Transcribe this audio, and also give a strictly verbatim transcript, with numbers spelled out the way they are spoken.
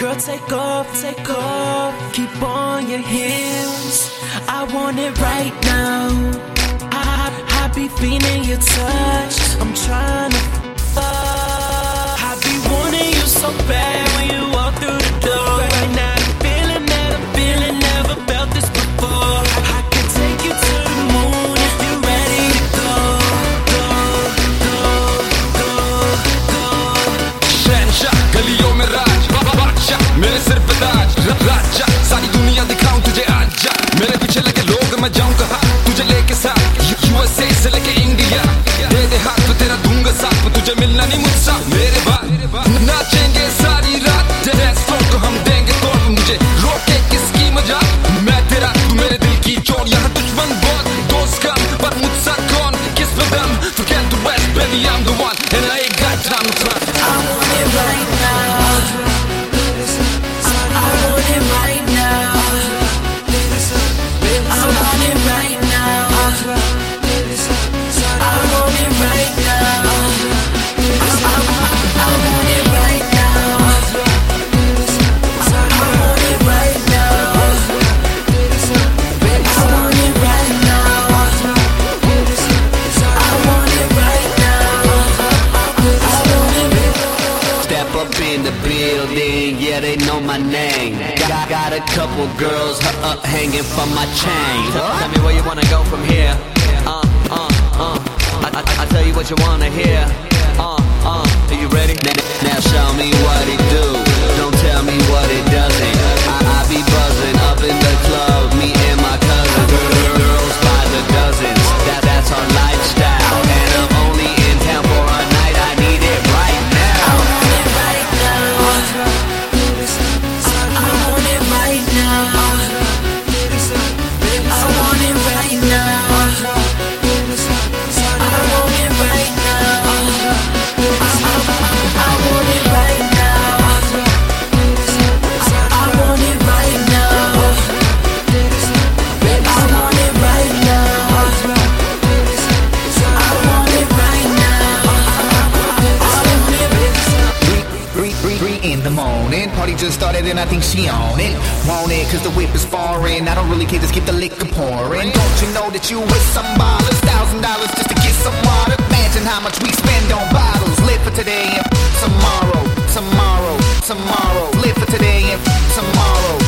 Girl, take off, take off, keep on your heels. I want it right now. I, I be feeling your touch. I'm trying to fuck. I be wanting you so bad when you walk through the door. Right now I'm feeling that I'm feeling, never felt this before. I, I can take you to the moon if you're ready to go. Go, go, go, go. शहंशाह गलियों में राज बादशाह मेरे सिर पे ताज राजा सारी दुनिया दिखाऊं तुझे आजा मेरे पीछे लगे लोग मैं जाऊं कहाँ तुझे लेके साथ यूएसए से लेके इंडिया दे दे हाथ तो तेरा दूंगा साथ तुझे मिलना नहीं मुझसे मेरे बाद नाचेंगे सारी रात डांस फ्लोर को हम देंगे तोड़ मुझे रोके किसकी मजाक मैं तेरा तू मेरे दिल की चोर यहाँ दुश्मन बहुत दोस्त कम पर मुझसे कौन किस पे दम forget the rest baby I'm the one and I ain't got time to run I want it right now. I want it right now. I want it right now. I want it right now. I, I, I want it right now. I want it right now. I want it right now. I want it right now. I want it. Step up in the building, yeah, they know my name. Got, got a couple girls uh, uh, hanging from my chain. Tell me where you wanna go from here. Uh, uh, uh. I, I, I tell you what you wanna hear. Uh, uh. Are you ready? Now, now show me what it do. Don't tell me what it doesn't. I, I be buzzing up in the club, me and my cousin. Girls by the dozens. That, that's our lifestyle. And I'm only in town for a night. I need it right now. I want it right now. I want it right now. I want it right now. I want it right now. I want it right now. I want it right now. I want it right now. I want it right now. Three, three, three in the morning. Party just started and I think she on it. Want it cause the whip is foreign. I don't really care, just keep the liquor pouring. Don't you know that you with some ballers? Thousand dollars just to get some water. Imagine how much we spend on bottles. Live for today and tomorrow, tomorrow, tomorrow. Live for today and tomorrow.